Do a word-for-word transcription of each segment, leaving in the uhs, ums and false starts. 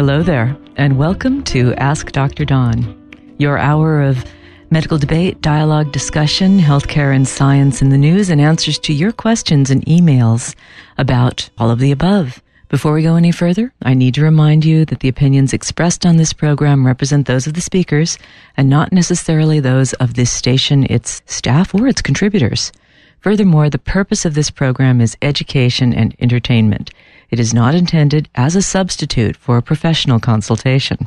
Hello there, and welcome to Ask Doctor Dawn, your hour of medical debate, dialogue, discussion, healthcare and science in the news, and answers to your questions and emails about all of the above. Before we go any further, I need to remind you that the opinions expressed on this program represent those of the speakers and not necessarily those of this station, its staff, or its contributors. Furthermore, the purpose of this program is education and entertainment. It is not intended as a substitute for a professional consultation.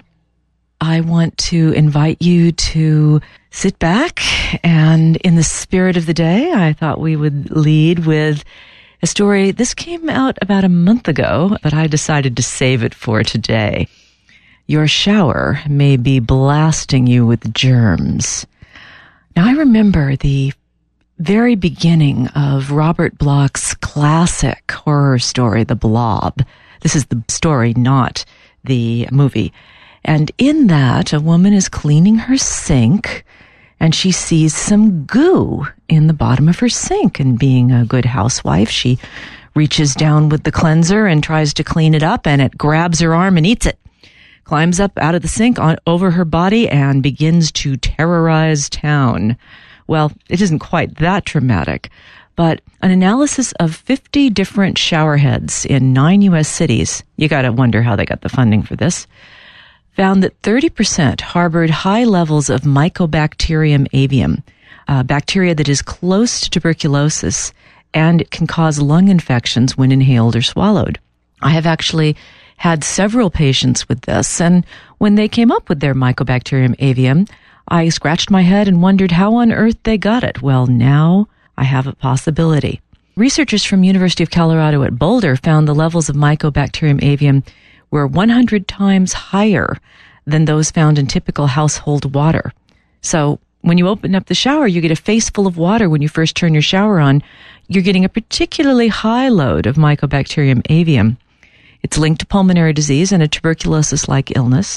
I want to invite you to sit back, and in the spirit of the day, I thought we would lead with a story. This came out about a month ago, but I decided to save it for today. Your shower may be blasting you with germs. Now, I remember the very beginning of Robert Bloch's classic horror story, The Blob. This is the story, not the movie. And in that, a woman is cleaning her sink, and she sees some goo in the bottom of her sink. And being a good housewife, she reaches down with the cleanser and tries to clean it up, and it grabs her arm and eats it. Climbs up out of the sink on, over her body and begins to terrorize town. Well, it isn't quite that dramatic, but an analysis of fifty different shower heads in nine U S cities, you gotta wonder how they got the funding for this, found that thirty percent harbored high levels of Mycobacterium avium, a bacteria that is close to tuberculosis and can cause lung infections when inhaled or swallowed. I have actually had several patients with this, and when they came up with their Mycobacterium avium, I scratched my head and wondered how on earth they got it. Well, now I have a possibility. Researchers from University of Colorado at Boulder found the levels of Mycobacterium avium were one hundred times higher than those found in typical household water. So when you open up the shower, you get a face full of water when you first turn your shower on. You're getting a particularly high load of Mycobacterium avium. It's linked to pulmonary disease and a tuberculosis-like illness.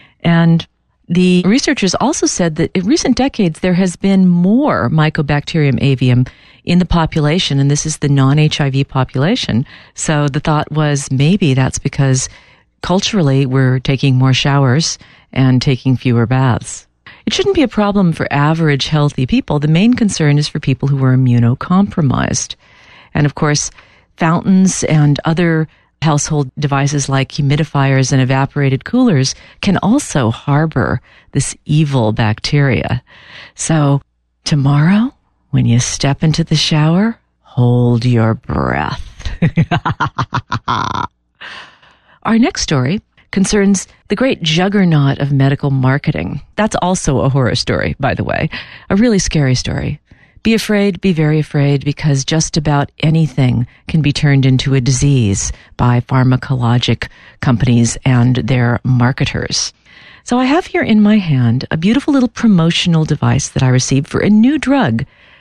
And the researchers also said that in recent decades, there has been more Mycobacterium avium in the population, and this is the non-H I V population. So the thought was maybe that's because culturally we're taking more showers and taking fewer baths. It shouldn't be a problem for average healthy people. The main concern is for people who are immunocompromised. And of course, fountains and other household devices like humidifiers and evaporated coolers can also harbor this evil bacteria. So tomorrow, when you step into the shower, hold your breath. Our next story concerns the great juggernaut of medical marketing. That's also a horror story, by the way, a really scary story. Be afraid, be very afraid, because just about anything can be turned into a disease by pharmacologic companies and their marketers. So I have here in my hand a beautiful little promotional device that I received for a new drug,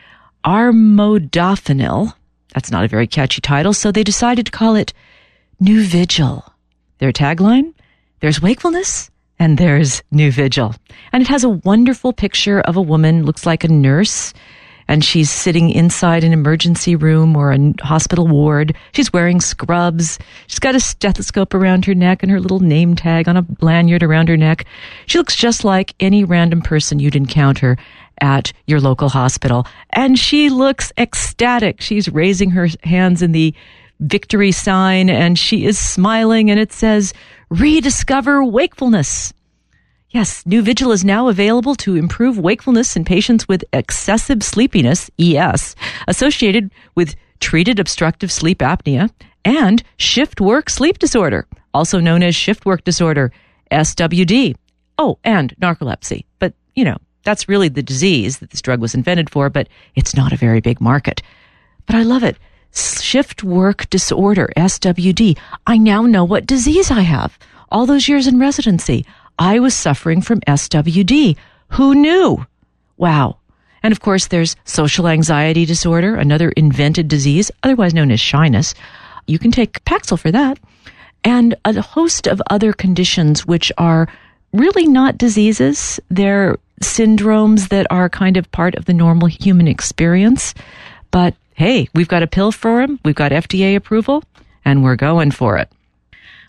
armodafinil. That's not a very catchy title, so they decided to call it Nuvigil. Their tagline, there's wakefulness and there's Nuvigil. And it has a wonderful picture of a woman, looks like a nurse, and she's sitting inside an emergency room or a hospital ward. She's wearing scrubs. She's got a stethoscope around her neck and her little name tag on a lanyard around her neck. She looks just like any random person you'd encounter at your local hospital. And she looks ecstatic. She's raising her hands in the victory sign, and she is smiling, and it says, "Rediscover wakefulness." Yes, Nuvigil is now available to improve wakefulness in patients with excessive sleepiness, E S, associated with treated obstructive sleep apnea and shift work sleep disorder, also known as shift work disorder, S W D. Oh, and narcolepsy. But, you know, that's really the disease that this drug was invented for, but it's not a very big market. But I love it. Shift work disorder, S W D. I now know what disease I have. All those years in residency, I was suffering from S W D. Who knew? Wow. And of course, there's social anxiety disorder, another invented disease, otherwise known as shyness. You can take Paxil for that. And a host of other conditions which are really not diseases. They're syndromes that are kind of part of the normal human experience. But hey, we've got a pill for them. We've got F D A approval, and we're going for it.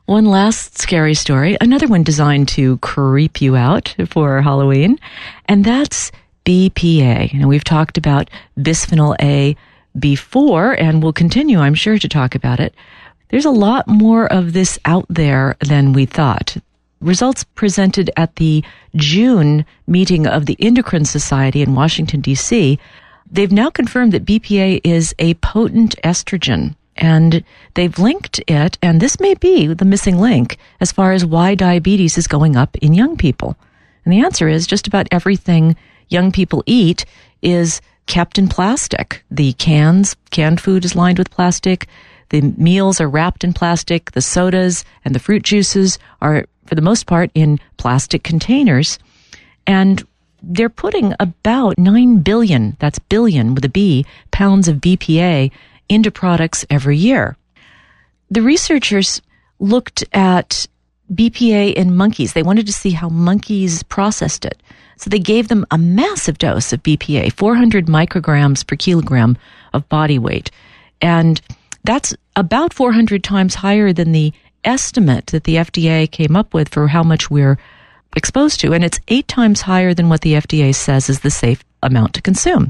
One last scary story, another one designed to creep you out for Halloween, and that's B P A. And we've talked about bisphenol A before, and we'll continue, I'm sure, to talk about it. There's a lot more of this out there than we thought. Results presented at the June meeting of the Endocrine Society in Washington, D C, they've now confirmed that B P A is a potent estrogen. And they've linked it, and this may be the missing link as far as why diabetes is going up in young people. And the answer is just about everything young people eat is kept in plastic. The cans, canned food is lined with plastic. The meals are wrapped in plastic. The sodas and the fruit juices are, for the most part, in plastic containers. And they're putting about nine billion, that's billion with a B, pounds of B P A into products every year. The researchers looked at B P A in monkeys. They wanted to see how monkeys processed it. So they gave them a massive dose of B P A, four hundred micrograms per kilogram of body weight. And that's about four hundred times higher than the estimate that the F D A came up with for how much we're exposed to. And it's eight times higher than what the F D A says is the safe amount to consume.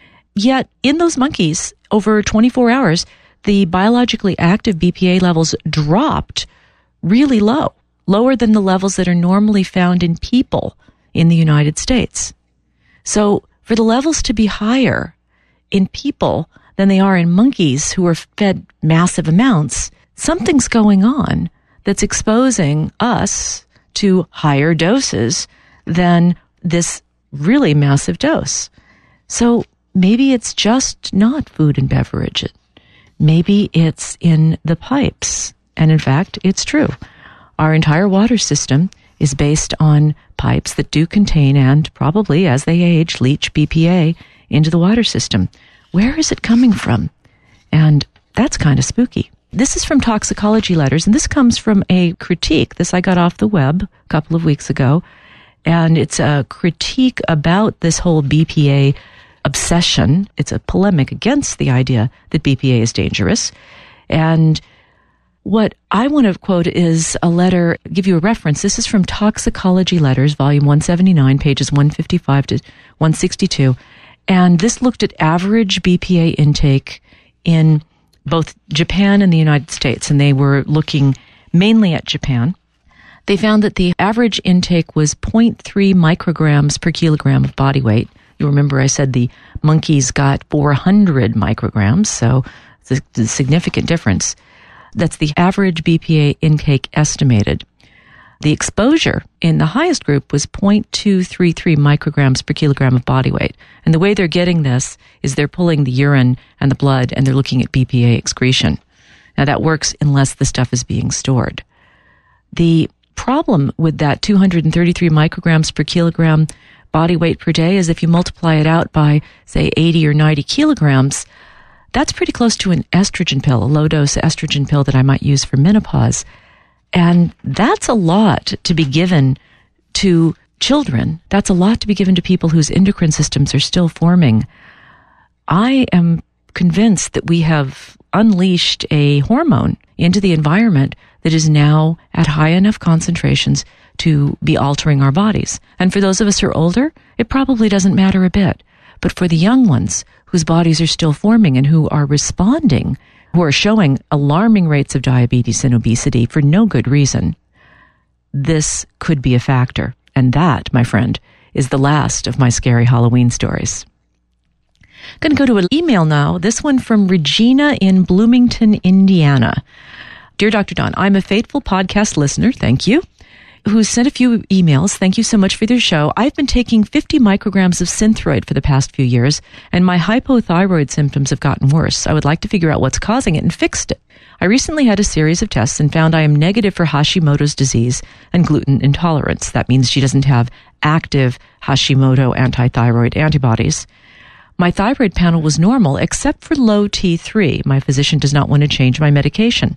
Yet in those monkeys, over twenty-four hours, the biologically active B P A levels dropped really low, lower than the levels that are normally found in people in the United States. So for the levels to be higher in people than they are in monkeys who are fed massive amounts, something's going on that's exposing us to higher doses than this really massive dose. So maybe it's just not food and beverage. Maybe it's in the pipes. And in fact, it's true. Our entire water system is based on pipes that do contain and probably, as they age, leach B P A into the water system. Where is it coming from? And that's kind of spooky. This is from Toxicology Letters, and this comes from a critique. This I got off the web a couple of weeks ago, and it's a critique about this whole B P A obsession. It's a polemic against the idea that B P A is dangerous. And what I want to quote is a letter, give you a reference. This is from Toxicology Letters, volume one seventy-nine, pages one fifty-five to one sixty-two. And this looked at average B P A intake in both Japan and the United States. And they were looking mainly at Japan. They found that the average intake was zero point three micrograms per kilogram of body weight. You remember I said the monkeys got four hundred micrograms, so it's a significant difference. That's the average B P A intake estimated. The exposure in the highest group was zero point two three three micrograms per kilogram of body weight. And the way they're getting this is they're pulling the urine and the blood and they're looking at B P A excretion. Now that works unless the stuff is being stored. The problem with that two hundred thirty-three micrograms per kilogram body weight per day is if you multiply it out by, say, eighty or ninety kilograms, that's pretty close to an estrogen pill, a low-dose estrogen pill that I might use for menopause. And that's a lot to be given to children. That's a lot to be given to people whose endocrine systems are still forming. I am convinced that we have unleashed a hormone into the environment that is now at high enough concentrations to be altering our bodies. And for those of us who are older, it probably doesn't matter a bit. But for the young ones whose bodies are still forming and who are responding, who are showing alarming rates of diabetes and obesity for no good reason, this could be a factor. And that, my friend, is the last of my scary Halloween stories. I'm going to go to an email now, this one from Regina in Bloomington, Indiana. Dear Doctor Don, I'm a faithful podcast listener, thank you, who sent a few emails. Thank you so much for their show. I've been taking fifty micrograms of Synthroid for the past few years, and my hypothyroid symptoms have gotten worse. I would like to figure out what's causing it and fixed it. I recently had a series of tests and found I am negative for Hashimoto's disease and gluten intolerance. That means she doesn't have active Hashimoto antithyroid antibodies. My thyroid panel was normal except for low T three. My physician does not want to change my medication.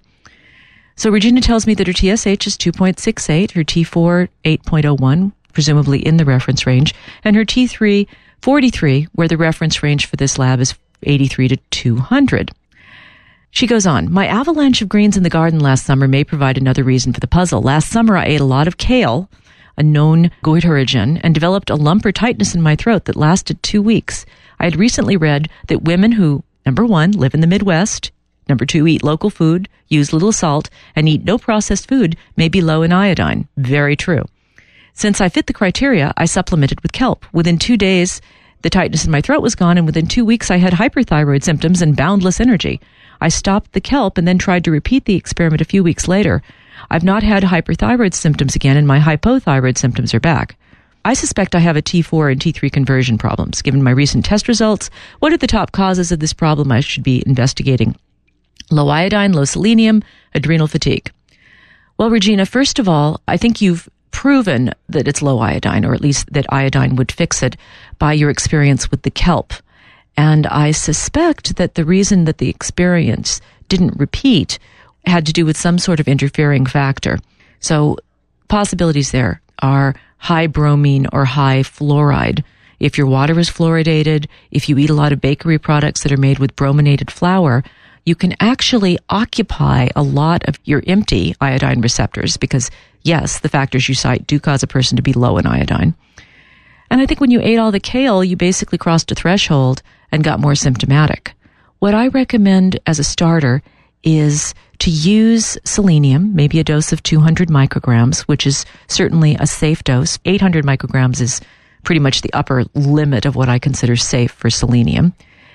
So Regina tells me that her T S H is two point six eight, her T four eight point oh one, presumably in the reference range, and her T three forty-three, where the reference range for this lab is eighty-three to two hundred. She goes on, my avalanche of greens in the garden last summer may provide another reason for the puzzle. Last summer, I ate a lot of kale, a known goitrogen, and developed a lump or tightness in my throat that lasted two weeks. I had recently read that women who, number one, live in the Midwest, number two, eat local food, use little salt, and eat no processed food may be low in iodine. Very true. Since I fit the criteria, I supplemented with kelp. Within two days, the tightness in my throat was gone, and within two weeks, I had hyperthyroid symptoms and boundless energy. I stopped the kelp and then tried to repeat the experiment a few weeks later. I've not had hyperthyroid symptoms again, and my hypothyroid symptoms are back. I suspect I have a T four and T three conversion problems. Given my recent test results, what are the top causes of this problem I should be investigating? Low iodine, low selenium, adrenal fatigue. Well, Regina, first of all, I think you've proven that it's low iodine, or at least that iodine would fix it, by your experience with the kelp. And I suspect that the reason that the experience didn't repeat had to do with some sort of interfering factor. So possibilities there are high bromine or high fluoride. If your water is fluoridated, if you eat a lot of bakery products that are made with brominated flour, you can actually occupy a lot of your empty iodine receptors because, yes, the factors you cite do cause a person to be low in iodine. And I think when you ate all the kale, you basically crossed a threshold and got more symptomatic. What I recommend as a starter is to use selenium, maybe a dose of two hundred micrograms, which is certainly a safe dose. eight hundred micrograms is pretty much the upper limit of what I consider safe for selenium.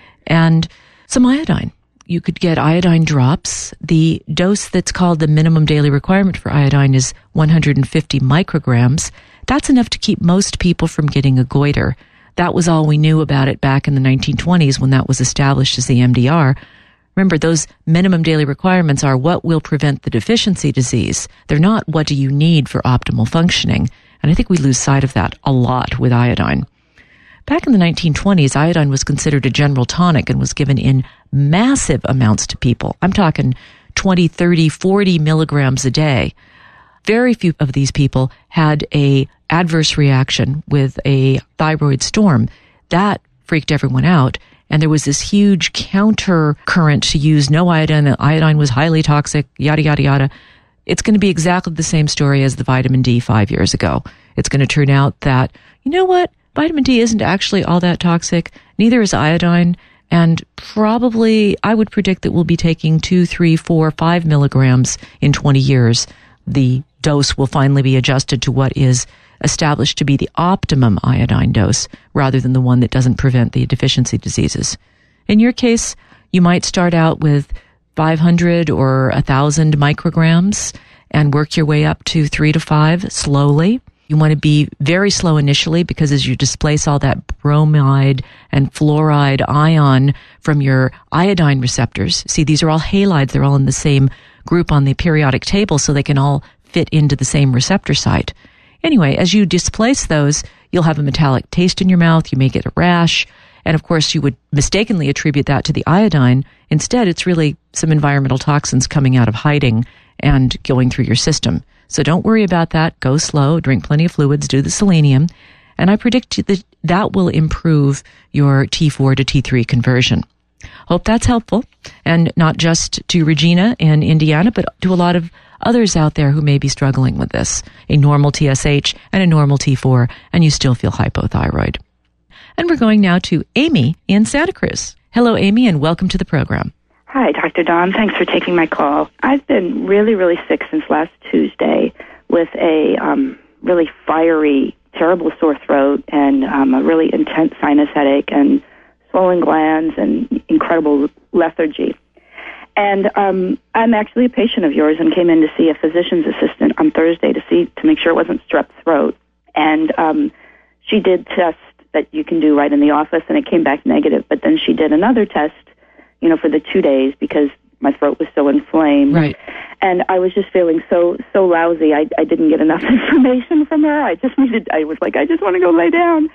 And some iodine. You could get iodine drops. The dose that's called the minimum daily requirement for iodine is one hundred fifty micrograms. That's enough to keep most people from getting a goiter. That was all we knew about it back in the nineteen twenties when that was established as the M D R. Remember, those minimum daily requirements are what will prevent the deficiency disease. They're not what do you need for optimal functioning. And I think we lose sight of that a lot with iodine. Back in the nineteen twenties, iodine was considered a general tonic and was given in massive amounts to people. I'm talking twenty, thirty, forty milligrams a day. Very few of these people had a adverse reaction with a thyroid storm. That freaked everyone out. And there was this huge counter current to use no iodine. Iodine was highly toxic, yada, yada, yada. It's going to be exactly the same story as the vitamin D five years ago. It's going to turn out that, you know what? Vitamin D isn't actually all that toxic. Neither is iodine. And probably, I would predict that we'll be taking two, three, four, five milligrams in twenty years. The dose will finally be adjusted to what is established to be the optimum iodine dose rather than the one that doesn't prevent the deficiency diseases. In your case, you might start out with five hundred or one thousand micrograms and work your way up to three to five slowly. You want to be very slow initially because as you displace all that bromide and fluoride ion from your iodine receptors, see, these are all halides. They're all in the same group on the periodic table, so they can all fit into the same receptor site. Anyway, as you displace those, you'll have a metallic taste in your mouth. You may get a rash. And of course, you would mistakenly attribute that to the iodine. Instead, it's really some environmental toxins coming out of hiding and going through your system. So don't worry about that. Go slow, drink plenty of fluids, do the selenium. And I predict that that will improve your T four to T three conversion. Hope that's helpful. And not just to Regina in Indiana, but to a lot of others out there who may be struggling with this. A normal T S H and a normal T four, and you still feel hypothyroid. And we're going now to Amy in Santa Cruz. Hello, Amy, and welcome to the program. Hi, Doctor Dawn. Thanks for taking my call. I've been really, really sick since last Tuesday with a um, really fiery, terrible sore throat and um, a really intense sinus headache and swollen glands and incredible lethargy. And um, I'm actually a patient of yours and came in to see a physician's assistant on Thursday to see to make sure it wasn't strep throat. And um, she did tests that you can do right in the office, and it came back negative. But then she did another test, you know, for the two days because my throat was so inflamed. Right. And I was just feeling so so lousy. I, I didn't get enough information from her. I just needed, I was like, I just want to go lay down.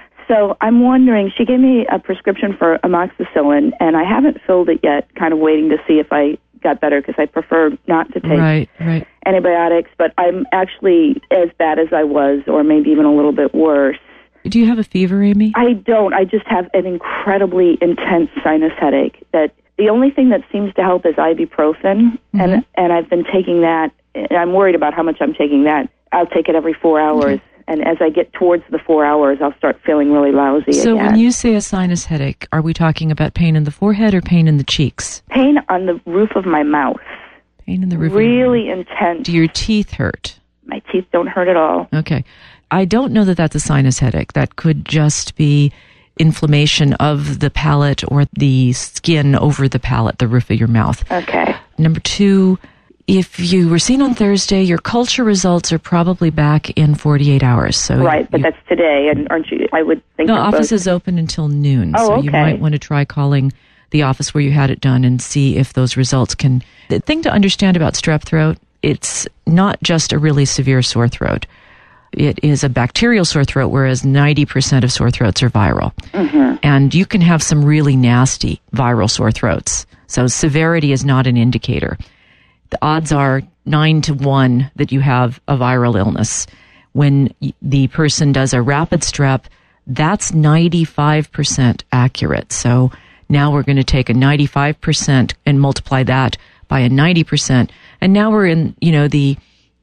So I'm wondering, she gave me a prescription for amoxicillin, and I haven't filled it yet, kind of waiting to see if I got better because I prefer not to take right, right. antibiotics, but I'm actually as bad as I was, or maybe even a little bit worse. Do you have a fever, Amy? I don't. I just have an incredibly intense sinus headache that The only thing that seems to help is ibuprofen, mm-hmm. and and I've been taking that. And I'm worried about how much I'm taking that. I'll take it every four hours, mm-hmm. and as I get towards the four hours, I'll start feeling really lousy so again. when you say a sinus headache, are we talking about pain in the forehead or pain in the cheeks? Pain on the roof of my mouth. Pain in the roof really of your mouth. intense. Do your teeth hurt? My teeth don't hurt at all. Okay. I don't know that that's a sinus headache. That could just be inflammation of the palate or the skin over the palate, the roof of your mouth. Okay. Number two, if you were seen on Thursday, your culture results are probably back in forty-eight hours. So right, you, but that's today, and aren't you? I would think. No, that office both... is open until noon, oh, so okay. you might want to try calling the office where you had it done and see if those results can. The thing to understand about strep throat, it's not just a really severe sore throat. It is a bacterial sore throat, whereas ninety percent of sore throats are viral. Mm-hmm. And you can have some really nasty viral sore throats. So severity is not an indicator. The odds are nine to one that you have a viral illness. When the person does a rapid strep, that's ninety-five percent accurate. So now we're going to take a ninety-five percent and multiply that by a ninety percent. And now we're in, you know, the,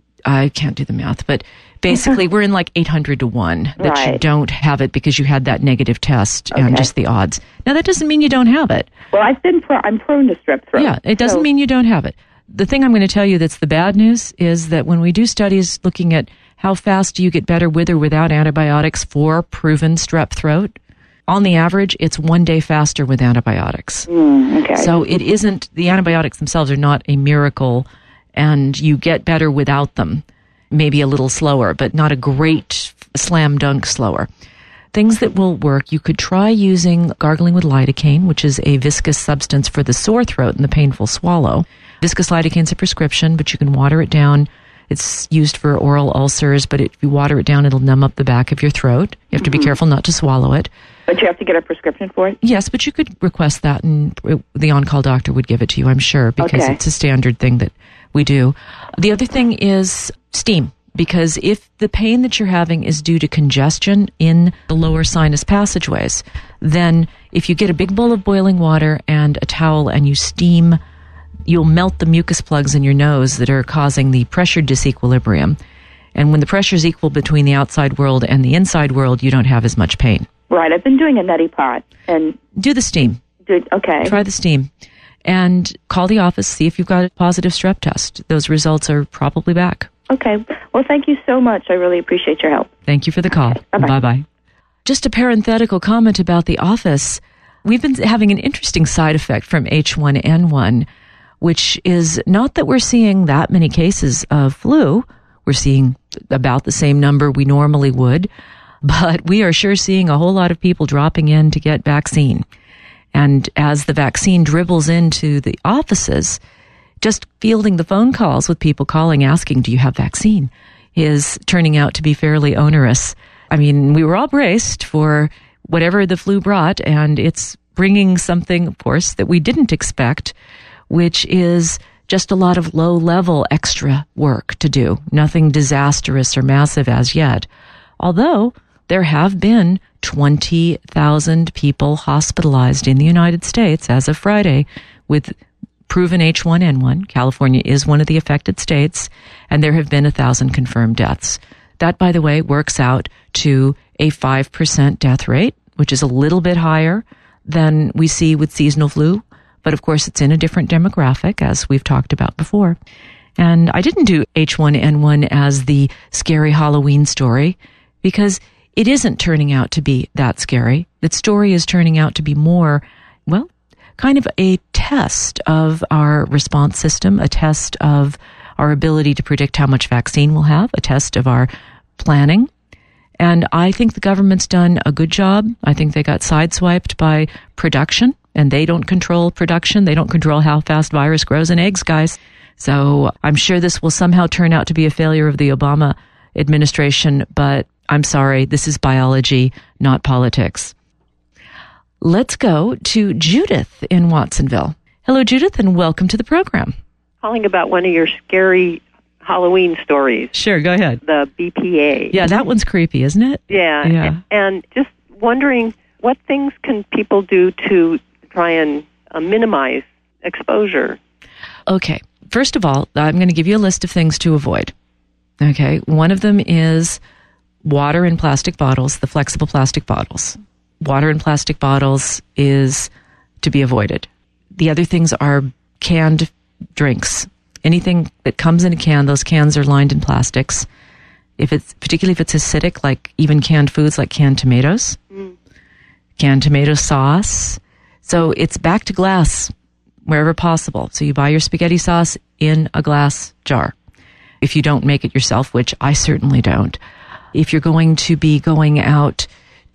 I can't do the math, but basically we're in like eight hundred to one that right. you don't have it because you had that negative test okay. and just the odds. Now that doesn't mean you don't have it. Well, I've been, pro- I'm prone to strep throat. Yeah, it doesn't so. mean you don't have it. The thing I'm going to tell you that's the bad news is that when we do studies looking at how fast do you get better with or without antibiotics for proven strep throat, on the average, it's one day faster with antibiotics. Mm, okay. So it isn't, the antibiotics themselves are not a miracle, and you get better without them. Maybe a little slower, but not a great slam dunk slower. Things that will work, you could try using gargling with lidocaine, which is a viscous substance for the sore throat and the painful swallow. Viscous lidocaine is a prescription, but you can water it down. It's used for oral ulcers, but if you water it down, it'll numb up the back of your throat. You have to mm-hmm. be careful not to swallow it. But you have to get a prescription for it? Yes, but you could request that, and the on-call doctor would give it to you, I'm sure, because okay. it's a standard thing that we do. The other thing is steam, because if the pain that you're having is due to congestion in the lower sinus passageways, then if you get a big bowl of boiling water and a towel and you steam, you'll melt the mucus plugs in your nose that are causing the pressure disequilibrium. And when the pressure is equal between the outside world and the inside world, you don't have as much pain. Right. I've been doing a neti pot. And do the steam. Do, okay. Try the steam. And call the office, see if you've got a positive strep test. Those results are probably back. Okay. Well, thank you so much. I really appreciate your help. Thank you for the call. Okay. Bye-bye. Bye-bye. Just a parenthetical comment about the office. We've been having an interesting side effect from H one N one, which is not that we're seeing that many cases of flu. We're seeing about the same number we normally would, but we are sure seeing a whole lot of people dropping in to get vaccine. And as the vaccine dribbles into the offices, just fielding the phone calls with people calling, asking, do you have vaccine, is turning out to be fairly onerous. I mean, we were all braced for whatever the flu brought, and it's bringing something, of course, that we didn't expect, which is just a lot of low-level extra work to do. Nothing disastrous or massive as yet. Although there have been twenty thousand people hospitalized in the United States as of Friday with proven H one N one. California is one of the affected states, and there have been one thousand confirmed deaths. That, by the way, works out to a five percent death rate, which is a little bit higher than we see with seasonal flu. But of course, it's in a different demographic, as we've talked about before. And I didn't do H one N one as the scary Halloween story, because it isn't turning out to be that scary. The story is turning out to be more, well, kind of a test of our response system, a test of our ability to predict how much vaccine we'll have, a test of our planning. And I think the government's done a good job. I think they got sideswiped by production, and they don't control production. They don't control how fast virus grows in eggs, guys. So I'm sure this will somehow turn out to be a failure of the Obama administration, but I'm sorry, this is biology, not politics. Let's go to Judith in Watsonville. Hello, Judith, and welcome to the program. Calling about one of your scary Halloween stories. Sure, go ahead. The B P A. Yeah, that one's creepy, isn't it? Yeah. Yeah. And just wondering, what things can people do to try and uh, minimize exposure? Okay. First of all, I'm going to give you a list of things to avoid. Okay. One of them is water in plastic bottles, the flexible plastic bottles. Water in plastic bottles is to be avoided. The other things are canned drinks. Anything that comes in a can, those cans are lined in plastics. If it's, particularly if it's acidic, like even canned foods like canned tomatoes, mm. canned tomato sauce. So it's back to glass wherever possible. So you buy your spaghetti sauce in a glass jar. If you don't make it yourself, which I certainly don't. If you're going to be going out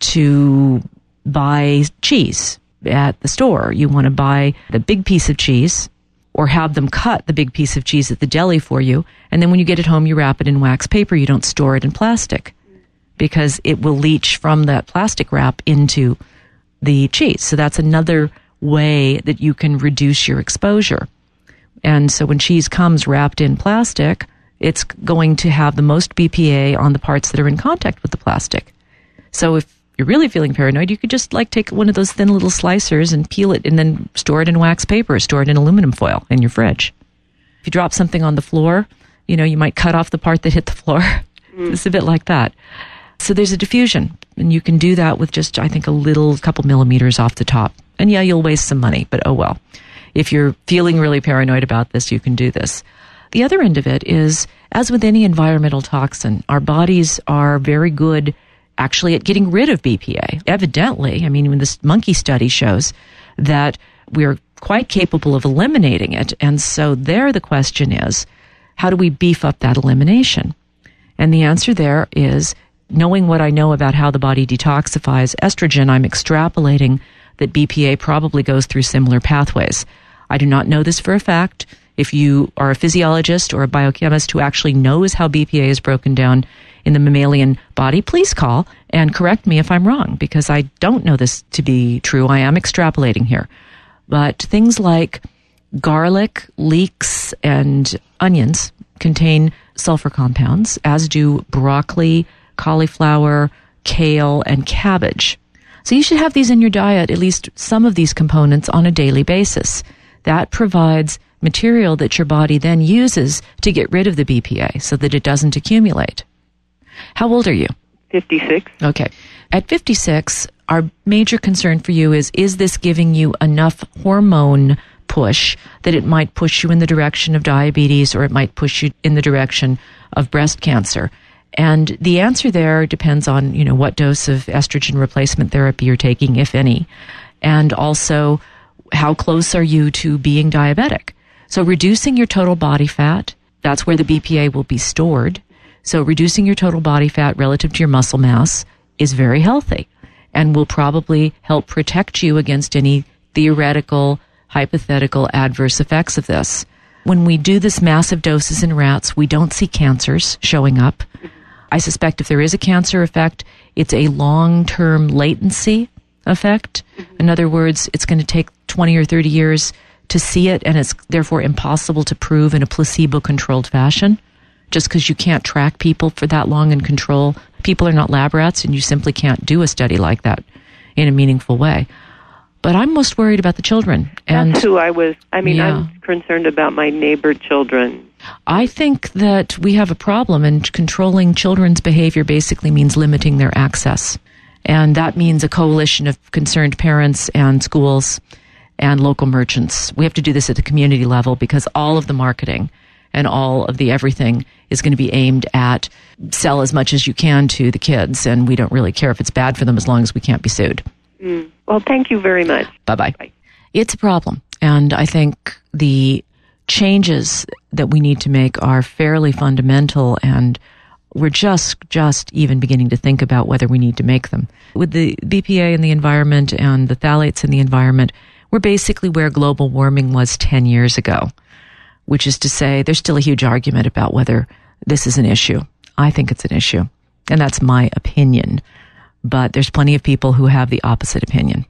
to buy cheese at the store, you want to buy the big piece of cheese or have them cut the big piece of cheese at the deli for you. And then when you get it home, you wrap it in wax paper. You don't store it in plastic because it will leach from that plastic wrap into the cheese. So that's another way that you can reduce your exposure. And so when cheese comes wrapped in plastic, it's going to have the most B P A on the parts that are in contact with the plastic. So if you're really feeling paranoid, you could just like take one of those thin little slicers and peel it and then store it in wax paper, store it in aluminum foil in your fridge. If you drop something on the floor, you know, you might cut off the part that hit the floor. Mm. It's a bit like that. So there's a diffusion, and you can do that with just, I think, a little couple millimeters off the top. And yeah, you'll waste some money, but oh well. If you're feeling really paranoid about this, you can do this. The other end of it is, as with any environmental toxin, our bodies are very good actually at getting rid of B P A. Evidently, I mean, when this monkey study shows that we're quite capable of eliminating it. And so there the question is, how do we beef up that elimination? And the answer there is, knowing what I know about how the body detoxifies estrogen, I'm extrapolating that B P A probably goes through similar pathways. I do not know this for a fact. If you are a physiologist or a biochemist who actually knows how B P A is broken down in the mammalian body, please call and correct me if I'm wrong, because I don't know this to be true. I am extrapolating here. But things like garlic, leeks, and onions contain sulfur compounds, as do broccoli, cauliflower, kale, and cabbage. So you should have these in your diet, at least some of these components, on a daily basis. That provides material that your body then uses to get rid of the B P A so that it doesn't accumulate. How old are you? fifty-six. Okay. At fifty-six, our major concern for you is, is this giving you enough hormone push that it might push you in the direction of diabetes, or it might push you in the direction of breast cancer? And the answer there depends on, you know, what dose of estrogen replacement therapy you're taking, if any, and also how close are you to being diabetic. So reducing your total body fat, that's where the B P A will be stored. So reducing your total body fat relative to your muscle mass is very healthy and will probably help protect you against any theoretical, hypothetical adverse effects of this. When we do this massive doses in rats, we don't see cancers showing up. I suspect if there is a cancer effect, it's a long-term latency effect. In other words, it's going to take twenty or thirty years to see it, and it's therefore impossible to prove in a placebo-controlled fashion. Just because you can't track people for that long and control, people are not lab rats, and you simply can't do a study like that in a meaningful way. But I'm most worried about the children. And that's who I was. I mean, yeah. I'm concerned about my neighbor children. I think that we have a problem, and controlling children's behavior basically means limiting their access. And that means a coalition of concerned parents and schools and local merchants. We have to do this at the community level, because all of the marketing and all of the everything is going to be aimed at sell as much as you can to the kids, and we don't really care if it's bad for them as long as we can't be sued. Mm. Well, thank you very much. Bye-bye. Bye. It's a problem, and I think the changes that we need to make are fairly fundamental, and we're just just even beginning to think about whether we need to make them. With the B P A in the environment and the phthalates in the environment, we're basically where global warming was ten years ago, which is to say there's still a huge argument about whether this is an issue. I think it's an issue, and that's my opinion. But there's plenty of people who have the opposite opinion.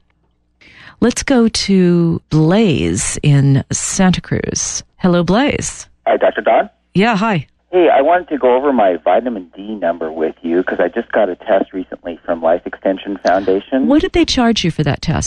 Let's go to Blaze in Santa Cruz. Hello, Blaze. Hi, Doctor Don. Yeah, hi. Hey, I wanted to go over my vitamin D number with you because I just got a test recently from Life Extension Foundation. What did they charge you for that test?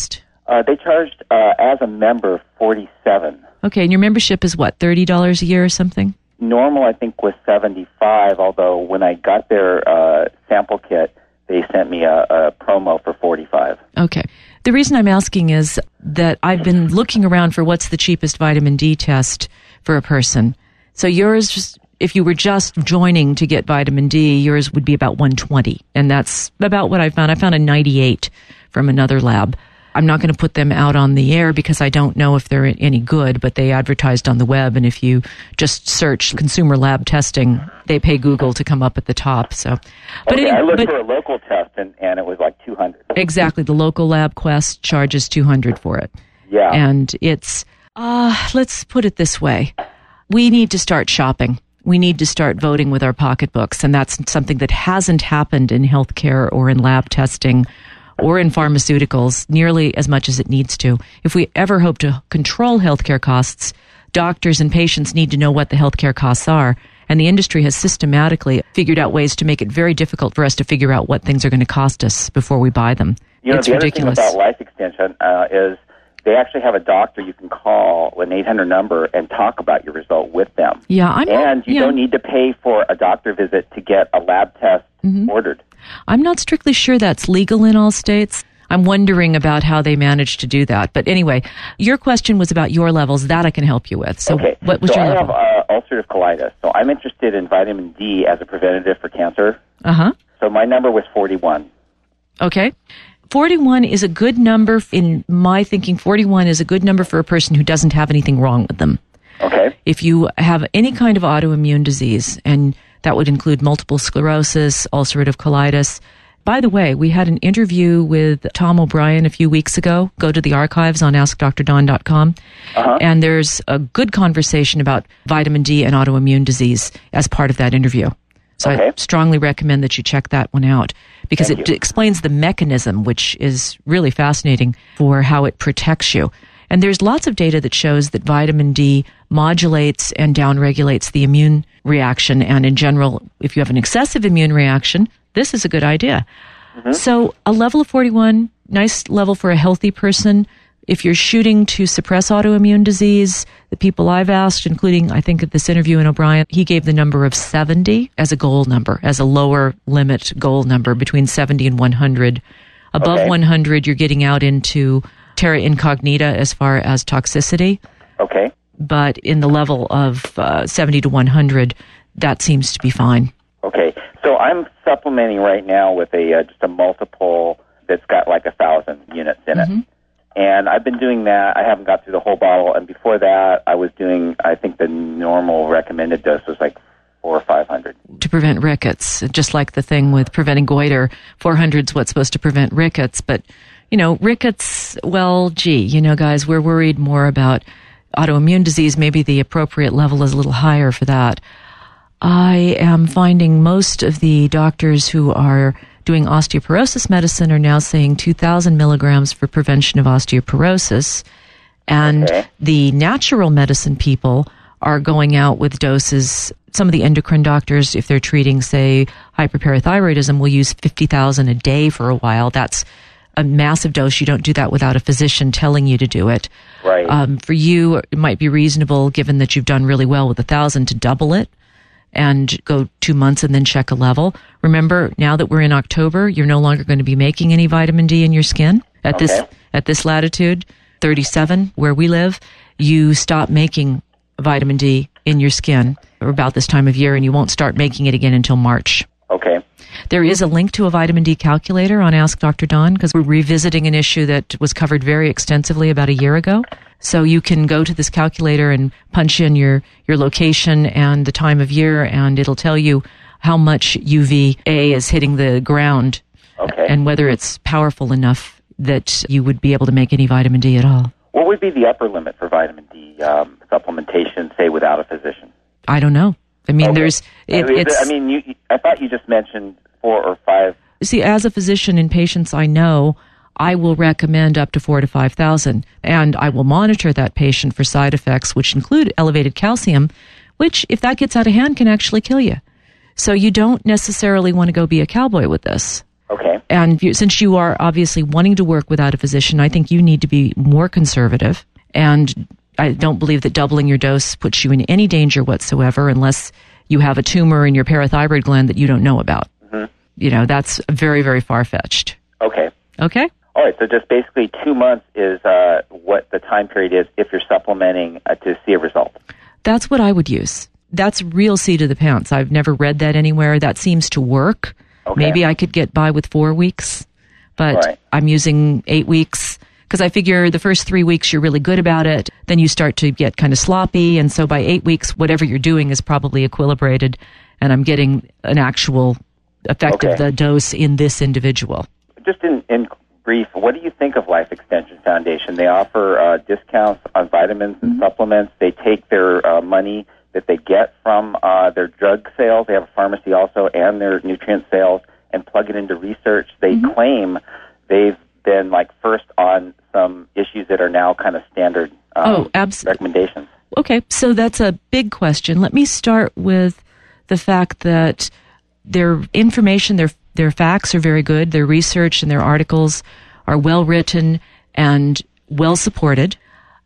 Uh, they charged, uh, as a member, forty-seven. Okay, and your membership is what, thirty dollars a year or something? Normal, I think, was seventy-five, although when I got their uh, sample kit, they sent me a, a promo for forty-five. Okay. The reason I'm asking is that I've been looking around for what's the cheapest vitamin D test for a person. So yours, if you were just joining to get vitamin D, yours would be about one hundred twenty, and that's about what I found. I found a ninety-eight from another lab. I'm not going to put them out on the air because I don't know if they're any good, but they advertised on the web, and if you just search consumer lab testing, they pay Google to come up at the top. So, but okay, anyway, I looked but, for a local test, and, and it was like two hundred. Exactly. The local lab Quest charges two hundred for it. Yeah. And it's, uh, let's put it this way. We need to start shopping. We need to start voting with our pocketbooks, and that's something that hasn't happened in healthcare or in lab testing or in pharmaceuticals nearly as much as it needs to. If we ever hope to control healthcare costs, doctors and patients need to know what the healthcare costs are. And the industry has systematically figured out ways to make it very difficult for us to figure out what things are going to cost us before we buy them. You know, it's the ridiculous. other thing about Life Extension uh, is they actually have a doctor you can call, an eight hundred number, and talk about your result with them. Yeah, I'm and not, you yeah. don't need to pay for a doctor visit to get a lab test mm-hmm. ordered. I'm not strictly sure that's legal in all states. I'm wondering about how they managed to do that. But anyway, your question was about your levels. That I can help you with. So okay. what was so your I level? I have uh, ulcerative colitis, so I'm interested in vitamin D as a preventative for cancer. Uh-huh. So my number was forty-one. Okay. forty-one is a good number. In my thinking, forty-one is a good number for a person who doesn't have anything wrong with them. Okay. If you have any kind of autoimmune disease, and that would include multiple sclerosis, ulcerative colitis. By the way, we had an interview with Tom O'Brien a few weeks ago. Go to the archives on ask dr don dot com. Uh-huh. And there's a good conversation about vitamin D and autoimmune disease as part of that interview. So okay. I strongly recommend that you check that one out because Thank it you. explains the mechanism, which is really fascinating for how it protects you. And there's lots of data that shows that vitamin D modulates and downregulates the immune reaction. And in general, if you have an excessive immune reaction, this is a good idea. Mm-hmm. So a level of forty-one, nice level for a healthy person. If you're shooting to suppress autoimmune disease, the people I've asked, including I think at this interview in O'Brien, he gave the number of seventy as a goal number, as a lower limit goal number between seventy and one hundred. Above okay. one hundred, you're getting out into terra incognita as far as toxicity. Okay. But in the level of uh, seventy to one hundred, that seems to be fine. Okay. So I'm supplementing right now with a uh, just a multiple that's got like a thousand units in Mm-hmm. it. And I've been doing that. I haven't got through the whole bottle. And before that, I was doing, I think the normal recommended dose was like four or five hundred. To prevent rickets, just like the thing with preventing goiter, four hundred is what's supposed to prevent rickets. But, you know, rickets, well, gee, you know, guys, we're worried more about autoimmune disease. Maybe the appropriate level is a little higher for that. I am finding most of the doctors who are doing osteoporosis medicine are now saying two thousand milligrams for prevention of osteoporosis. And okay. the natural medicine people are going out with doses. Some of the endocrine doctors, if they're treating, say, hyperparathyroidism, will use fifty thousand a day for a while. That's a massive dose. You don't do that without a physician telling you to do it. Right. Um, for you, it might be reasonable, given that you've done really well with one thousand, to double it and go two months and then check a level. Remember, now that we're in October, you're no longer going to be making any vitamin D in your skin. At okay. this at this latitude, thirty-seven, where we live, you stop making vitamin D in your skin about this time of year, and you won't start making it again until March. Okay. There is a link to a vitamin D calculator on Ask Doctor Don because we're revisiting an issue that was covered very extensively about a year ago. So you can go to this calculator and punch in your, your location and the time of year, and it'll tell you how much U V A is hitting the ground Okay. and whether it's powerful enough that you would be able to make any vitamin D at all. What would be the upper limit for vitamin D um, supplementation, say, without a physician? I don't know. I mean, Okay. there's... It, I mean, it's, I mean you, you- I thought you just mentioned four or five. See, as a physician in patients I know, I will recommend up to four to five thousand, and I will monitor that patient for side effects, which include elevated calcium, which, if that gets out of hand, can actually kill you. So you don't necessarily want to go be a cowboy with this. Okay. And you, since you are obviously wanting to work without a physician, I think you need to be more conservative. And I don't believe that doubling your dose puts you in any danger whatsoever unless you have a tumor in your parathyroid gland that you don't know about. Mm-hmm. You know, that's very, very far-fetched. Okay. Okay? All right, so just basically two months is uh, what the time period is if you're supplementing uh, to see a result. That's what I would use. That's real seat of the pants. I've never read that anywhere. That seems to work. Okay. Maybe I could get by with four weeks, but right. I'm using eight weeks because I figure the first three weeks you're really good about it. Then you start to get kind of sloppy, and so by eight weeks, whatever you're doing is probably equilibrated, and I'm getting an actual effect okay. of the dose in this individual. Just in, in brief, what do you think of Life Extension Foundation? They offer uh, discounts on vitamins and mm-hmm. supplements. They take their uh, money that they get from uh, their drug sales. They have a pharmacy also, and their nutrient sales, and plug it into research. They mm-hmm. claim they've been like first on some issues that are now kind of standard um, oh, abs- recommendations. Okay, so that's a big question. Let me start with the fact that their information, their their facts are very good. Their research and their articles are well written and well supported.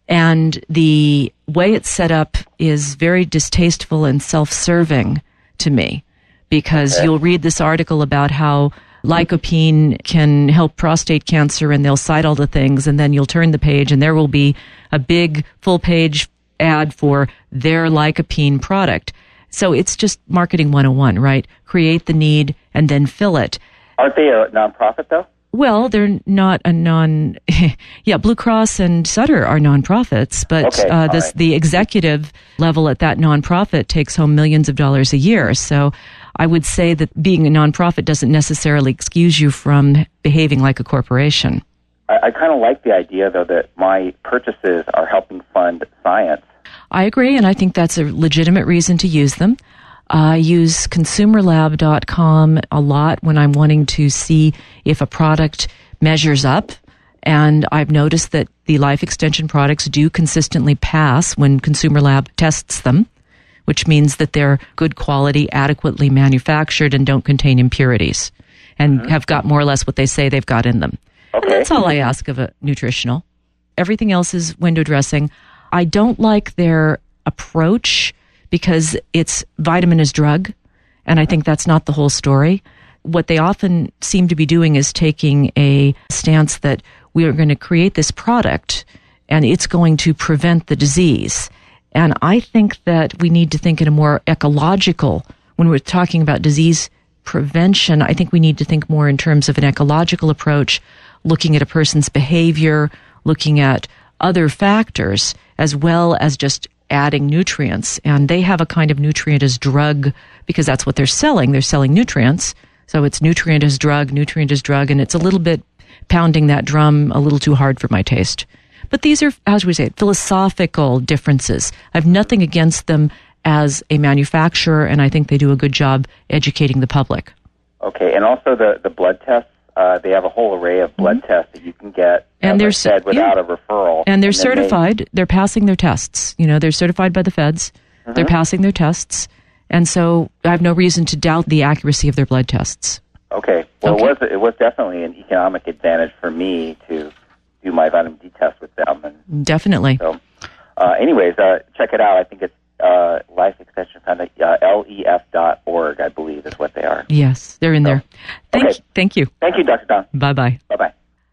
And the way it's set up is very distasteful and self-serving to me, because okay. you'll read this article about how lycopene can help prostate cancer, and they'll cite all the things, and then you'll turn the page and there will be a big full-page ad for their lycopene product. So it's just marketing one oh one, right? Create the need and then fill it. Aren't they a nonprofit, though? Well, they're not a non... yeah, Blue Cross and Sutter are nonprofits, but okay, uh, this, right. the executive level at that nonprofit takes home millions of dollars a year. So I would say that being a nonprofit doesn't necessarily excuse you from behaving like a corporation. I, I kind of like the idea, though, that my purchases are helping fund science. I agree, and I think that's a legitimate reason to use them. I use consumer lab dot com a lot when I'm wanting to see if a product measures up. And I've noticed that the life extension products do consistently pass when Consumer Lab tests them, which means that they're good quality, adequately manufactured, and don't contain impurities, and mm-hmm. have got more or less what they say they've got in them. Okay. And that's all I ask of a nutritional. Everything else is window dressing. I don't like their approach because it's vitamin as drug, and I think that's not the whole story. What they often seem to be doing is taking a stance that we are going to create this product and it's going to prevent the disease. And I think that we need to think in a more ecological, when we're talking about disease prevention, I think we need to think more in terms of an ecological approach, looking at a person's behavior, looking at other factors, as well as just adding nutrients. And they have a kind of nutrient as drug, because that's what they're selling. They're selling nutrients. So it's nutrient as drug, nutrient as drug, and it's a little bit pounding that drum a little too hard for my taste. But these are, as we say, philosophical differences. I have nothing against them as a manufacturer, and I think they do a good job educating the public. Okay, and also the, the blood tests. Uh, they have a whole array of blood mm-hmm. tests that you can get, and they're said, without yeah. a referral. And they're and certified. They... They're passing their tests. You know, they're certified by the feds. Mm-hmm. They're passing their tests. And so I have no reason to doubt the accuracy of their blood tests. Okay. Well, okay. it was it was definitely an economic advantage for me to do my vitamin D test with them. And definitely. So, uh, anyways, uh, check it out. I think it's uh, Life Extension Foundation, uh, L E F dot org, I believe, is what they are. Yes, they're in so, there. Thank, okay. thank you. Thank you, Doctor Don. Bye-bye. Bye-bye.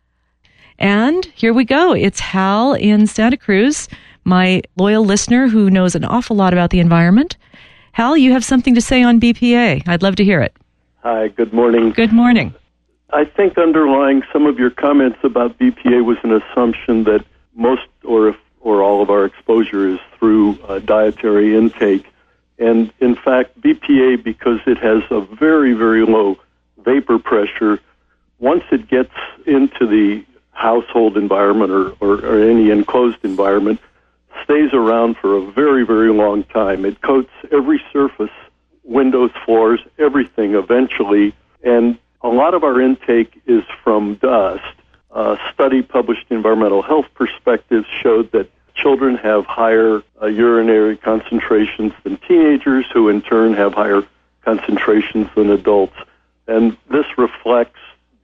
And here we go. It's Hal in Santa Cruz, my loyal listener who knows an awful lot about the environment. Hal, you have something to say on B P A. I'd love to hear it. Hi, good morning. Good morning. I think underlying some of your comments about B P A was an assumption that most or if, or all of our exposure is through uh, dietary intake. And in fact, B P A, because it has a very, very low vapor pressure, once it gets into the household environment or, or, or any enclosed environment, stays around for a very, very long time. It coats every surface, windows, floors, everything eventually. And a lot of our intake is from dust. A study published in Environmental Health Perspectives showed that children have higher uh, urinary concentrations than teenagers, who in turn have higher concentrations than adults. And this reflects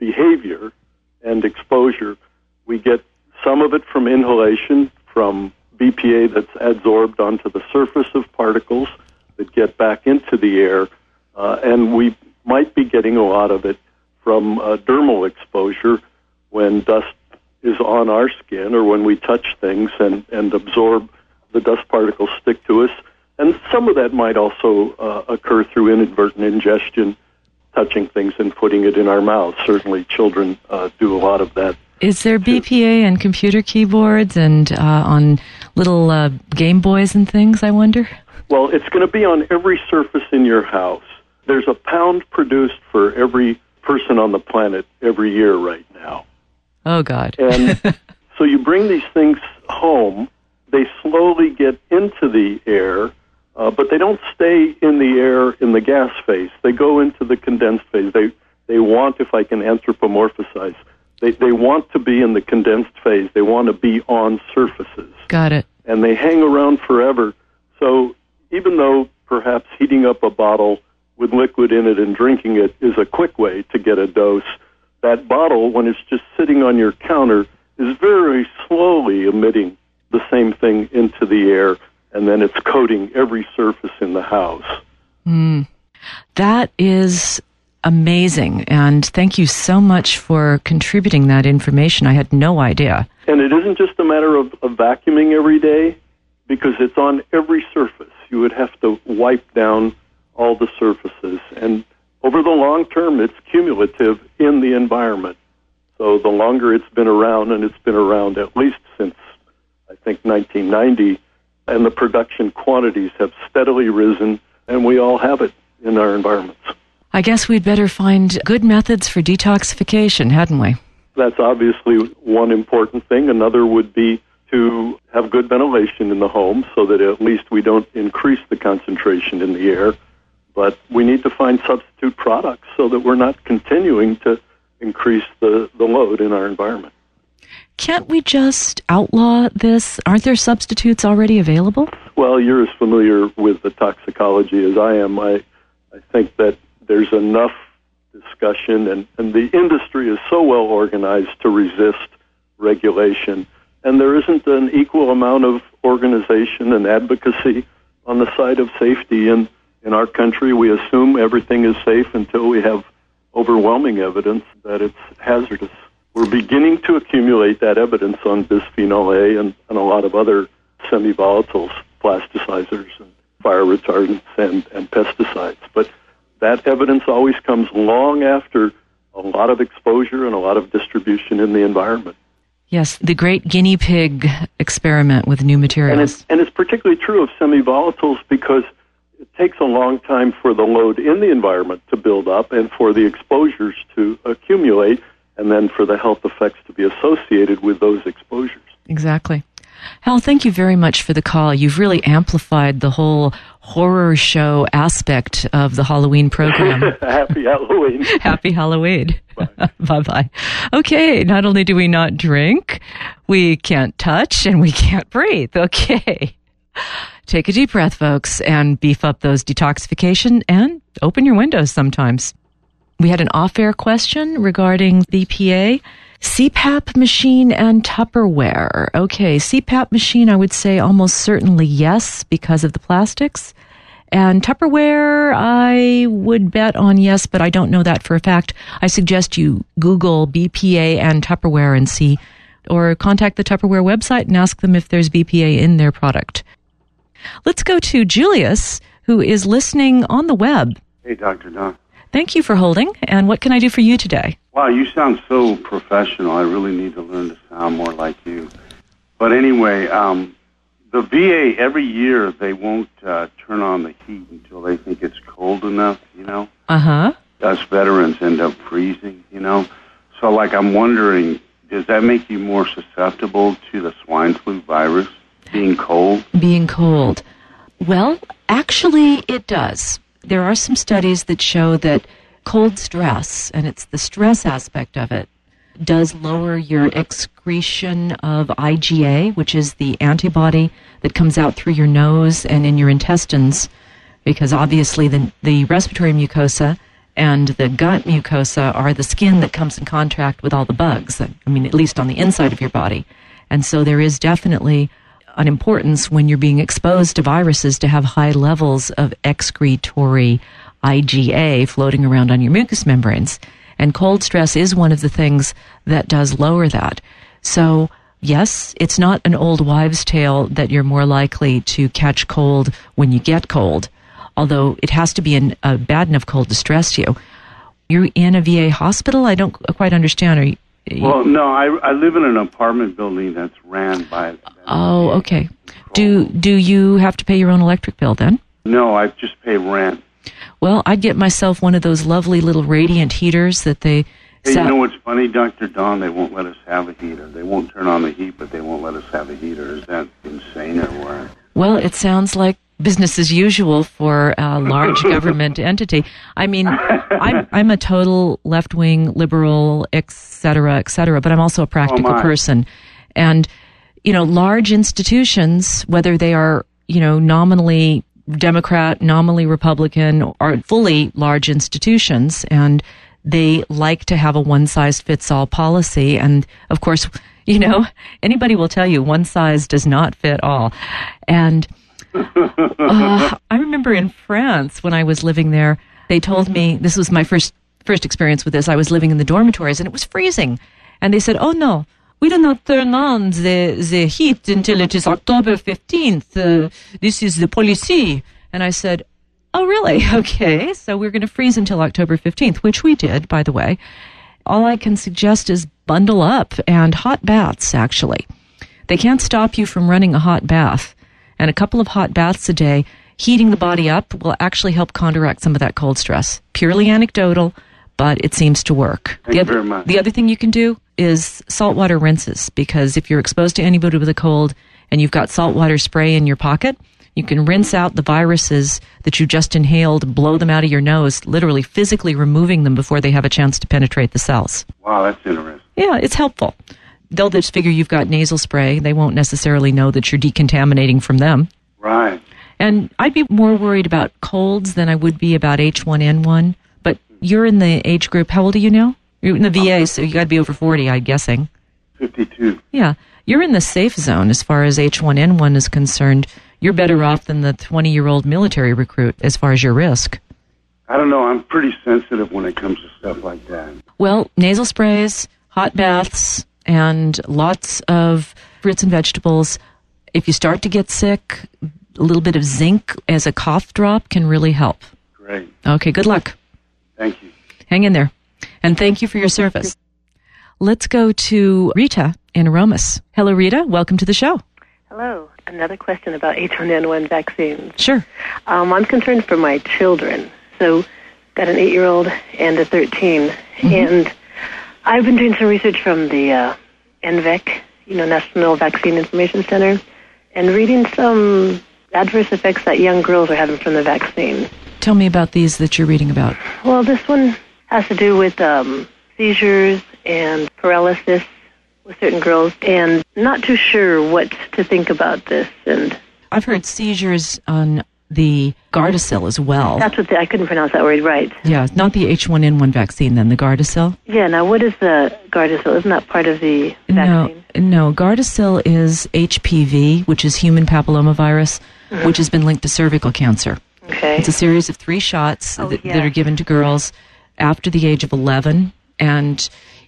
behavior and exposure. We get some of it from inhalation, from B P A that's adsorbed onto the surface of particles that get back into the air, uh, and we might be getting a lot of it from uh, dermal exposure when dust is on our skin or when we touch things and, and absorb the dust particles stick to us. And some of that might also uh, occur through inadvertent ingestion, touching things and putting it in our mouths. Certainly children uh, do a lot of that. Is there B P A in computer keyboards and uh, on little uh, Game Boys and things, I wonder? Well, it's going to be on every surface in your house. There's a pound produced for every person on the planet every year right now. Oh, God. And so you bring these things home, they slowly get into the air, uh, but they don't stay in the air in the gas phase. They go into the condensed phase. They they want, if I can anthropomorphize, they, they want to be in the condensed phase. They want to be on surfaces. Got it. And they hang around forever. So even though perhaps heating up a bottle with liquid in it and drinking it is a quick way to get a dose, that bottle, when it's just sitting on your counter, is very slowly emitting the same thing into the air, and then it's coating every surface in the house. Mm. That is amazing, and thank you so much for contributing that information. I had no idea. And it isn't just a matter of, of vacuuming every day, because it's on every surface. You would have to wipe down all the surfaces, and over the long term, it's cumulative in the environment. So the longer it's been around, and it's been around at least since, I think, nineteen ninety, and the production quantities have steadily risen, and we all have it in our environments. I guess we'd better find good methods for detoxification, hadn't we? That's obviously one important thing. Another would be to have good ventilation in the home so that at least we don't increase the concentration in the air. But we need to find substitute products so that we're not continuing to increase the, the load in our environment. Can't we just outlaw this? Aren't there substitutes already available? Well, you're as familiar with the toxicology as I am. I, I think that there's enough discussion, and, and the industry is so well organized to resist regulation, and there isn't an equal amount of organization and advocacy on the side of safety. And in our country, we assume everything is safe until we have overwhelming evidence that it's hazardous. We're beginning to accumulate that evidence on bisphenol A and, and a lot of other semi-volatiles, plasticizers, and fire retardants, and, and pesticides. But that evidence always comes long after a lot of exposure and a lot of distribution in the environment. Yes, the great guinea pig experiment with new materials. And it's, and it's particularly true of semi-volatiles because it takes a long time for the load in the environment to build up and for the exposures to accumulate, and then for the health effects to be associated with those exposures. Exactly. Hal, thank you very much for the call. You've really amplified the whole horror show aspect of the Halloween program. Happy Halloween. Happy Halloween. Bye. Bye-bye. Okay, not only do we not drink, we can't touch, and we can't breathe. Okay. Take a deep breath, folks, and beef up those detoxification and open your windows sometimes. We had an off-air question regarding B P A. C PAP machine and Tupperware. Okay, C PAP machine, I would say almost certainly yes because of the plastics. And Tupperware, I would bet on yes, but I don't know that for a fact. I suggest you Google B P A and Tupperware and see, or contact the Tupperware website and ask them if there's B P A in their product. Let's go to Julius, who is listening on the web. Hey, Doctor Don. Thank you for holding. And what can I do for you today? Wow, you sound so professional. I really need to learn to sound more like you. But anyway, um, the V A, every year, they won't uh, turn on the heat until they think it's cold enough, you know? Uh-huh. Us veterans end up freezing, you know? So, like, I'm wondering, does that make you more susceptible to the swine flu virus, being cold? Being cold. Well, actually, it does. There are some studies that show that cold stress, and it's the stress aspect of it, does lower your excretion of I G A, which is the antibody that comes out through your nose and in your intestines, because obviously the, the respiratory mucosa and the gut mucosa are the skin that comes in contact with all the bugs. I mean, at least on the inside of your body. And so there is definitely an importance when you're being exposed to viruses to have high levels of excretory I G A floating around on your mucous membranes. And cold stress is one of the things that does lower that. So, yes, it's not an old wives' tale that you're more likely to catch cold when you get cold, although it has to be an, a bad enough cold to stress you. You're in a V A hospital? I don't quite understand. Are you, well, no, I, I live in an apartment building that's ran by... Oh, okay. Do do you have to pay your own electric bill then? No, I just pay rent. Well, I'd get myself one of those lovely little radiant heaters that they... Hey, sat- you know what's funny, Doctor Don? They won't let us have a heater. They won't turn on the heat, but they won't let us have a heater. Is that insane or what? Well, it sounds like business as usual for a large government entity. I mean, I'm, I'm a total left-wing liberal, et cetera, et cetera, but I'm also a practical oh person. And, you know, large institutions, whether they are, you know, nominally Democrat, nominally Republican, are fully large institutions, and they like to have a one-size-fits-all policy. And, of course, you know, anybody will tell you one size does not fit all. And uh, I remember in France when I was living there, they told me, this was my first first experience with this, I was living in the dormitories and it was freezing. And they said, oh no, we do not turn on the, the heat until it is October fifteenth. Uh, this is the policy. And I said, oh really? Okay, so we're going to freeze until October fifteenth, which we did, by the way. All I can suggest is bundle up, and hot baths, actually. They can't stop you from running a hot bath. And a couple of hot baths a day, heating the body up, will actually help counteract some of that cold stress. Purely anecdotal, but it seems to work. Thank the you other, very much. The other thing you can do is saltwater rinses, because if you're exposed to anybody with a cold and you've got saltwater spray in your pocket, you can rinse out the viruses that you just inhaled, blow them out of your nose, literally physically removing them before they have a chance to penetrate the cells. Wow, that's interesting. Yeah, it's helpful. They'll just figure you've got nasal spray. They won't necessarily know that you're decontaminating from them. Right. And I'd be more worried about colds than I would be about H one N one. But you're in the age group. How old are you now? You're in the V A, so you got to be over forty, I'm guessing. fifty-two. Yeah. You're in the safe zone as far as H one N one is concerned. You're better off than the twenty-year-old military recruit as far as your risk. I don't know. I'm pretty sensitive when it comes to stuff like that. Well, nasal sprays, hot baths, and lots of fruits and vegetables. If you start to get sick, a little bit of zinc as a cough drop can really help. Great. Okay, good luck. Thank you. Hang in there. And thank you for your service. Let's go to Rita in Aromas. Hello, Rita. Welcome to the show. Hello. Another question about H one N one vaccines. Sure. Um, I'm concerned for my children. So, got an eight-year-old and a thirteen. Mm-hmm. And I've been doing some research from the uh, N V E C, you know, National Vaccine Information Center, and reading some adverse effects that young girls are having from the vaccine. Tell me about these that you're reading about. Well, this one has to do with um, seizures and paralysis with certain girls, and not too sure what to think about this. And I've heard seizures on the Gardasil as well. That's what the, I couldn't pronounce that word right. Yeah, not the H one N one vaccine then, the Gardasil. Yeah, now what is the Gardasil? Isn't that part of the vaccine? No, no. Gardasil is H P V, which is human papillomavirus, mm-hmm. which has been linked to cervical cancer. Okay. It's a series of three shots oh, that, yeah. that are given to girls after the age of eleven, and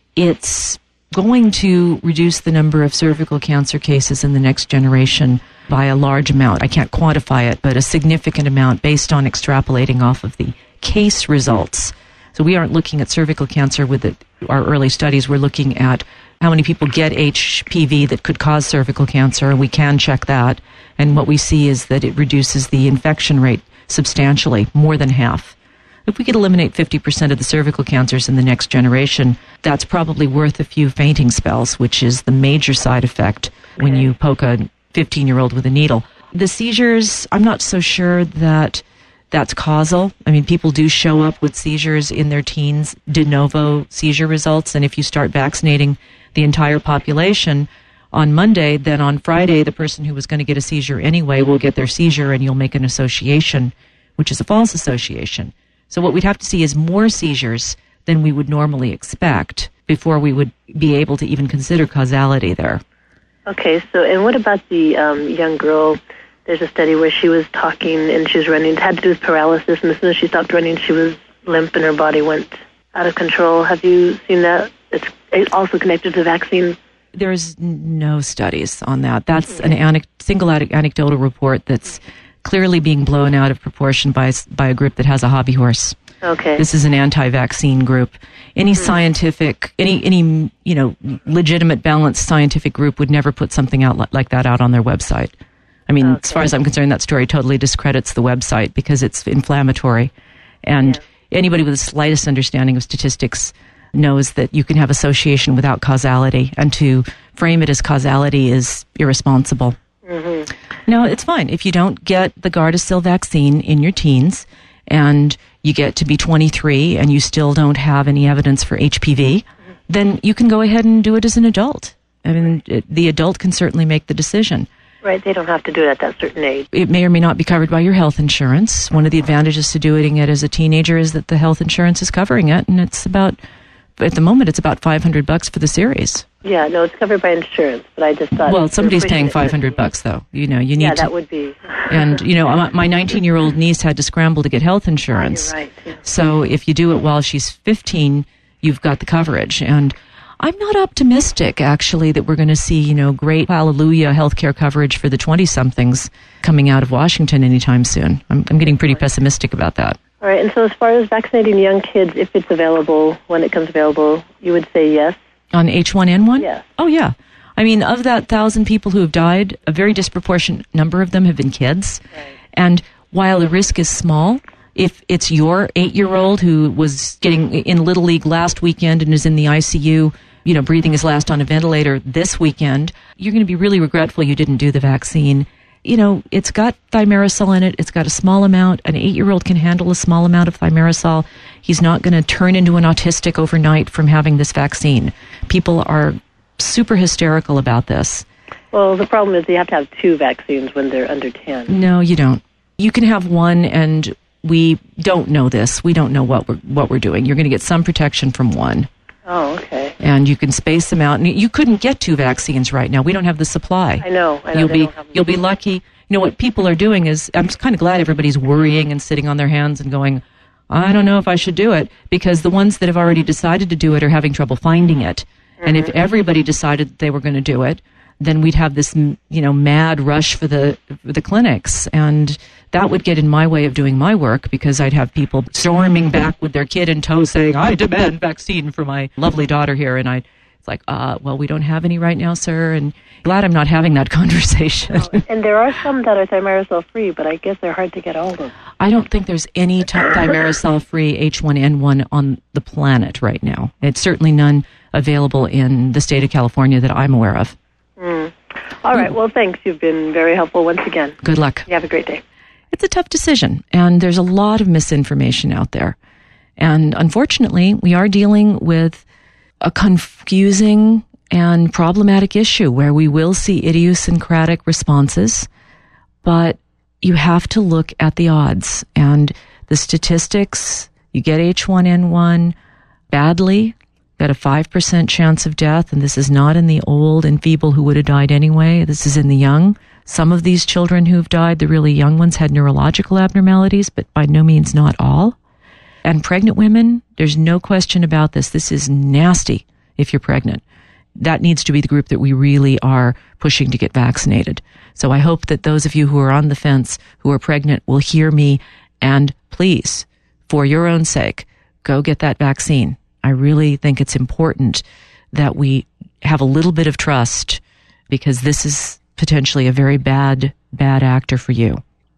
it's going to reduce the number of cervical cancer cases in the next generation by a large amount. I can't quantify it, but a significant amount based on extrapolating off of the case results. So we aren't looking at cervical cancer with the, our early studies. We're looking at how many people get H P V that could cause cervical cancer, and we can check that. And what we see is that it reduces the infection rate substantially, more than half. If we could eliminate fifty percent of the cervical cancers in the next generation, that's probably worth a few fainting spells, which is the major side effect okay. when you poke a fifteen-year-old with a needle. The seizures, I'm not so sure that that's causal. I mean, people do show up with seizures in their teens, de novo seizure results, and if you start vaccinating the entire population on Monday, then on Friday, the person who was going to get a seizure anyway will get their seizure, and you'll make an association, which is a false association. So what we'd have to see is more seizures than we would normally expect before we would be able to even consider causality there. Okay, so and what about the um, young girl? There's a study where she was talking and she was running. It had to do with paralysis, and as soon as she stopped running, she was limp and her body went out of control. Have you seen that? It's also connected to the vaccine? There's no studies on that. That's an ane- single anecdotal report that's clearly being blown out of proportion by by a group that has a hobby horse. Okay. This is an anti-vaccine group. Any mm-hmm. scientific, any any you know legitimate, balanced scientific group would never put something out li- like that out on their website. I mean, okay. As far as I'm concerned, that story totally discredits the website because it's inflammatory, and yeah. anybody with the slightest understanding of statistics knows that you can have association without causality, and to frame it as causality is irresponsible. Mm-hmm. Now, it's fine if you don't get the Gardasil vaccine in your teens and you get to be twenty-three and you still don't have any evidence for H P V, mm-hmm. then you can go ahead and do it as an adult. I mean, it, the adult can certainly make the decision. Right, they don't have to do it at that certain age. It may or may not be covered by your health insurance. One of the advantages to doing it as a teenager is that the health insurance is covering it, and it's about... At the moment, it's about five hundred bucks for the series. Yeah, no, it's covered by insurance, but I just thought... Well, somebody's paying five hundred bucks, though. You know, you need yeah, to... that would be... And, you know, my nineteen-year-old niece had to scramble to get health insurance. Oh, you're right. Yeah. So if you do it while she's fifteen, you've got the coverage. And I'm not optimistic, actually, that we're going to see, you know, great hallelujah healthcare coverage for the twenty-somethings coming out of Washington anytime soon. I'm, I'm getting pretty pessimistic about that. All right, and so as far as vaccinating young kids, if it's available, when it comes available, you would say yes? On H one N one? Yes. Oh, yeah. I mean, of that thousand people who have died, a very disproportionate number of them have been kids. Right. And while the risk is small, if it's your eight-year-old who was getting in Little League last weekend and is in the I C U, you know, breathing his last on a ventilator this weekend, you're going to be really regretful you didn't do the vaccine. You know, it's got thimerosal in it. It's got a small amount. An eight-year-old can handle a small amount of thimerosal. He's not going to turn into an autistic overnight from having this vaccine. People are super hysterical about this. Well, the problem is you have to have two vaccines when they're under ten. No, you don't. You can have one, and we don't know this. We don't know what we're, what we're doing. You're going to get some protection from one. Oh, okay. And you can space them out. And you couldn't get two vaccines right now. We don't have the supply. I know. I know you'll they be don't have you'll be lucky. You know what people are doing is, I'm kind of glad everybody's worrying and sitting on their hands and going, I don't know if I should do it, because the ones that have already decided to do it are having trouble finding it. Mm-hmm. And if everybody decided that they were going to do it, then we'd have this, you know, mad rush for the for the clinics, and that would get in my way of doing my work, because I'd have people storming back with their kid in tow saying, I demand vaccine for my lovely daughter here, and I it's like, uh, well, we don't have any right now, sir, and glad I'm not having that conversation. And there are some that are thimerosal free, but I guess they're hard to get hold of. I don't think there's any t- thimerosal free H one N one on the planet right now. It's certainly none available in the state of California that I'm aware of. Mm. All right. Well, thanks. You've been very helpful once again. Good luck. You have a great day. It's a tough decision, and there's a lot of misinformation out there. And unfortunately, we are dealing with a confusing and problematic issue where we will see idiosyncratic responses, but you have to look at the odds and the statistics. You get H one N one badly, got a five percent chance of death, and this is not in the old and feeble who would have died anyway. This is in the young. Some of these children who've died, the really young ones, had neurological abnormalities, but by no means not all. And pregnant women, there's no question about this. This is nasty if you're pregnant. That needs to be the group that we really are pushing to get vaccinated. So I hope that those of you who are on the fence, who are pregnant, will hear me, and please, for your own sake, go get that vaccine. I really think it's important that we have a little bit of trust, because this is potentially a very bad, bad actor for you.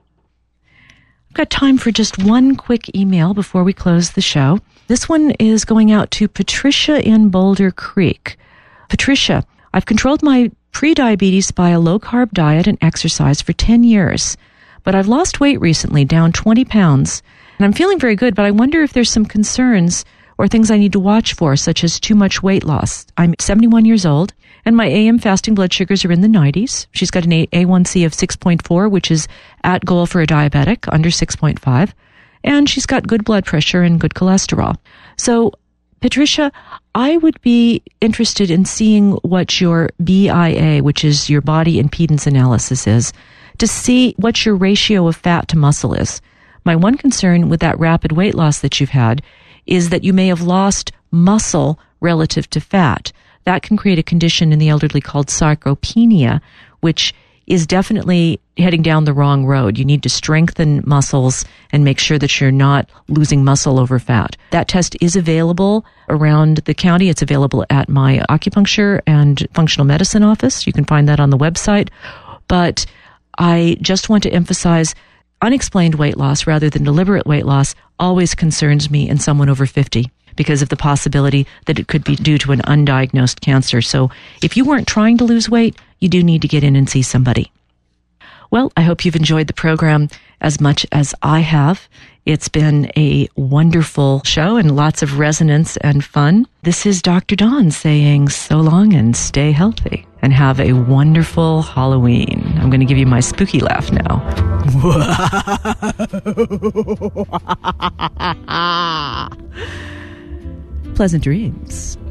I've got time for just one quick email before we close the show. This one is going out to Patricia in Boulder Creek. Patricia, I've controlled my prediabetes by a low-carb diet and exercise for ten years, but I've lost weight recently, down twenty pounds, and I'm feeling very good, but I wonder if there's some concerns or things I need to watch for, such as too much weight loss. I'm seventy-one years old, and my A M fasting blood sugars are in the nineties. She's got an A one C of six point four, which is at goal for a diabetic, under six point five. and she's got good blood pressure and good cholesterol. So, Patricia, I would be interested in seeing what your B I A, which is your body impedance analysis, is, to see what your ratio of fat to muscle is. My one concern with that rapid weight loss that you've had is that you may have lost muscle relative to fat. That can create a condition in the elderly called sarcopenia, which is definitely heading down the wrong road. You need to strengthen muscles and make sure that you're not losing muscle over fat. That test is available around the county. It's available at my acupuncture and functional medicine office. You can find that on the website. But I just want to emphasize unexplained weight loss rather than deliberate weight loss always concerns me in someone over fifty, because of the possibility that it could be due to an undiagnosed cancer. So if you weren't trying to lose weight, you do need to get in and see somebody. Well, I hope you've enjoyed the program as much as I have. It's been a wonderful show and lots of resonance and fun. This is Doctor Dawn saying so long and stay healthy and have a wonderful Halloween. I'm going to give you my spooky laugh now. Pleasant dreams.